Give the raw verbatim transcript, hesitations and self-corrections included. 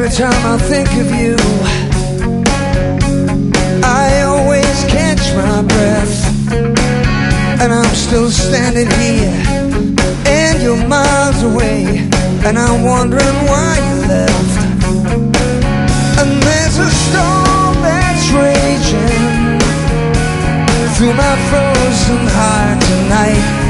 Every time I think of you, I always catch my breath. And I'm still standing here, and you're miles away, and I'm wondering why you left. And there's a storm that's raging through my frozen heart tonight.